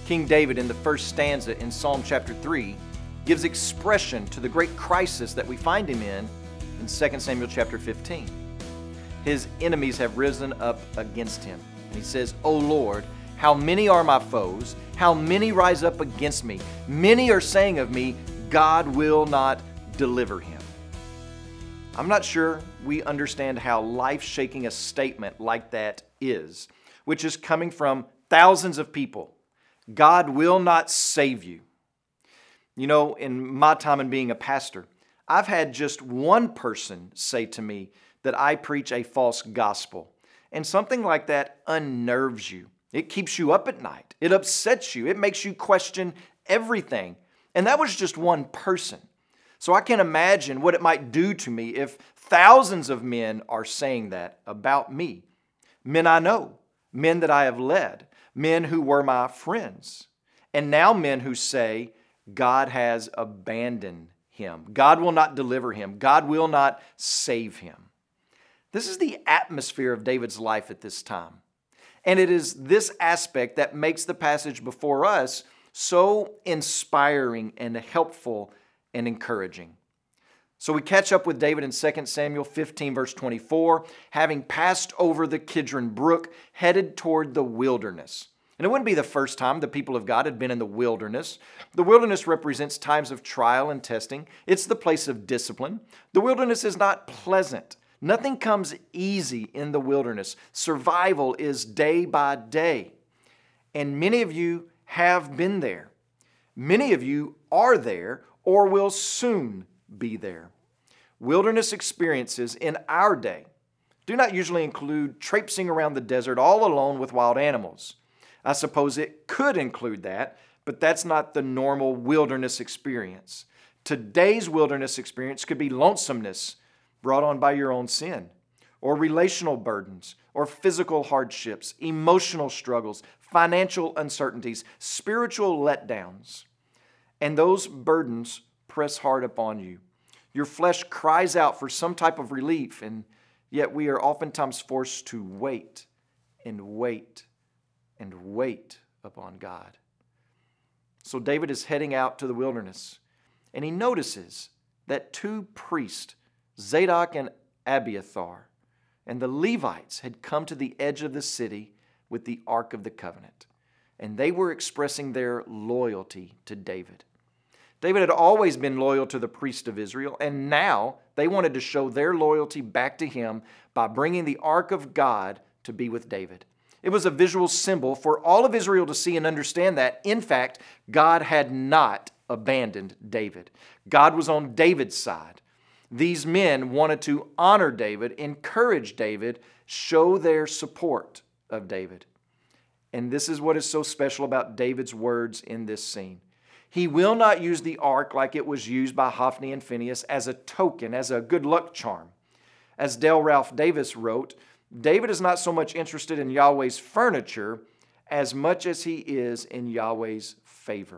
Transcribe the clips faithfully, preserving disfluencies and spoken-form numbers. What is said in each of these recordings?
King David, in the first stanza in Psalm chapter three, gives expression to the great crisis that we find him in in Second Samuel chapter fifteen. His enemies have risen up against him. And he says, "O Lord, how many are my foes? How many rise up against me? Many are saying of me, God will not deliver him." I'm not sure we understand how life-shaking a statement like that is, which is coming from thousands of people. God will not save you. You know, in my time in being a pastor, I've had just one person say to me that I preach a false gospel. And something like that unnerves you. It keeps you up at night. It upsets you. It makes you question everything. And that was just one person. So I can imagine what it might do to me if thousands of men are saying that about me. Men I know, men that I have led, men who were my friends, and now men who say, God has abandoned him. God will not deliver him. God will not save him. This is the atmosphere of David's life at this time. And it is this aspect that makes the passage before us so inspiring and helpful and encouraging. So we catch up with David in Second Samuel fifteen, verse twenty-four, having passed over the Kidron Brook, headed toward the wilderness. And it wouldn't be the first time the people of God had been in the wilderness. The wilderness represents times of trial and testing. It's the place of discipline. The wilderness is not pleasant. Nothing comes easy in the wilderness. Survival is day by day. And many of you have been there. Many of you are there or will soon be there. Wilderness experiences in our day do not usually include traipsing around the desert all alone with wild animals. I suppose it could include that, but that's not the normal wilderness experience. Today's wilderness experience could be lonesomeness brought on by your own sin, or relational burdens, or physical hardships, emotional struggles, financial uncertainties, spiritual letdowns. And those burdens press hard upon you. Your flesh cries out for some type of relief, and yet we are oftentimes forced to wait and wait and wait upon God. So David is heading out to the wilderness, and he notices that two priests, Zadok and Abiathar, and the Levites had come to the edge of the city with the Ark of the Covenant, and they were expressing their loyalty to David. David had always been loyal to the priest of Israel, and now they wanted to show their loyalty back to him by bringing the Ark of God to be with David. It was a visual symbol for all of Israel to see and understand that, in fact, God had not abandoned David. God was on David's side. These men wanted to honor David, encourage David, show their support of David. And this is what is so special about David's words in this scene. He will not use the ark like it was used by Hophni and Phinehas as a token, as a good luck charm. As Dale Ralph Davis wrote, David is not so much interested in Yahweh's furniture as much as he is in Yahweh's favor.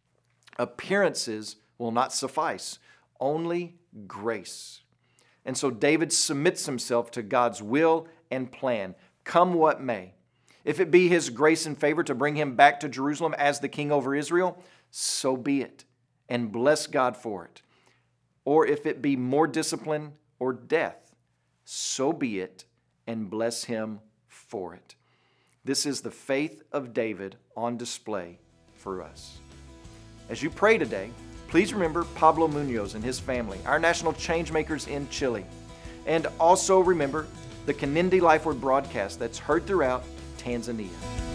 Appearances will not suffice, only grace. And so David submits himself to God's will and plan, come what may. If it be his grace and favor to bring him back to Jerusalem as the king over Israel, so be it, and bless God for it. Or if it be more discipline or death, so be it, and bless him for it. This is the faith of David on display for us. As you pray today, please remember Pablo Munoz and his family, our national changemakers in Chile. And also remember the Kanindi Life Word broadcast that's heard throughout Tanzania.